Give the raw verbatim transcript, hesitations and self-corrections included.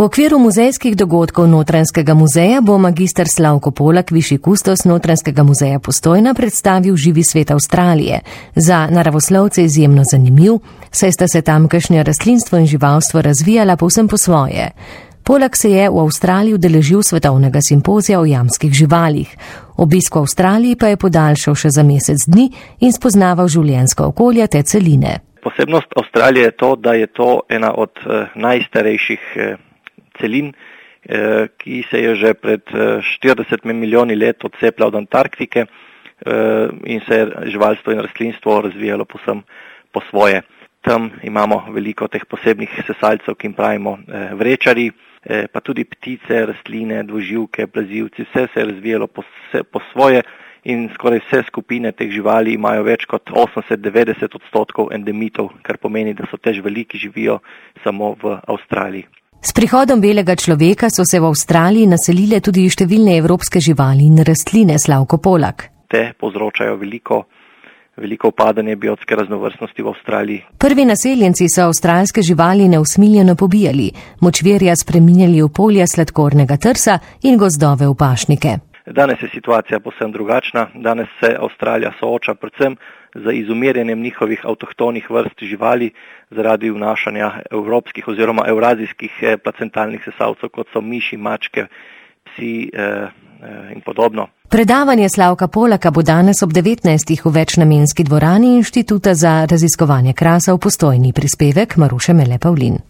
okviru muzejskih dogodkov Notranjskega muzeja bo magister Slavko Polak, višji kustos Notranjskega muzeja Postojna, predstavil živi svet Avstralije. Za naravoslovce izjemno zanimiv, saj sta se tamkajšnje rastlinstvo in živalstvo razvijala povsem po svoje. Polak se je v Avstraliji udeležil svetovnega simpozija o jamskih živalih. Obisk v Avstraliji pa je podaljšal še za mesec dni in spoznaval življenjsko okolje te celine. Posebnost Avstralije je to, da je to ena od eh, najstarejših eh, celin, eh, ki se je že pred eh, štiridesetimi milijoni let odcepila od Antarktike eh, in se je živalstvo in rastlinstvo razvijalo povsem po svoje. Tam imamo veliko teh posebnih sesalcev, ki jim pravimo eh, vrečari, eh, pa tudi ptice, rastline, dvoživke, plazivci, vse se je razvijalo po, po svoje in skoraj vse skupine teh živali imajo več kot osemdeset do devetdeset odstotkov endemitov, kar pomeni, da so tež veliki, živijo samo v Avstraliji. S prihodom belega človeka so se v Avstraliji naselile tudi številne evropske živali in rastline, Slavko Polak. Te povzročajo veliko veliko upadanje biotske raznovrstnosti v Avstraliji. Prvi naseljenci so avstralske živali neusmiljeno pobijali, močvirja spreminjali v polja sladkornega trsa in gozdove v pašnike. Danes je situacija povsem drugačna. Danes se Avstralija sooča predvsem z izumirjanjem njihovih avtohtonih vrst živali zaradi vnašanja evropskih oziroma evrazijskih placentalnih sesalcev, kot so miši, mačke, psi eh, in podobno. Predavanje Slavka Polaka bo danes ob devetnajstih v večnamenski dvorani Inštituta za raziskovanje krasa v Postojni. Prispevek Maruše Mele Pavlin.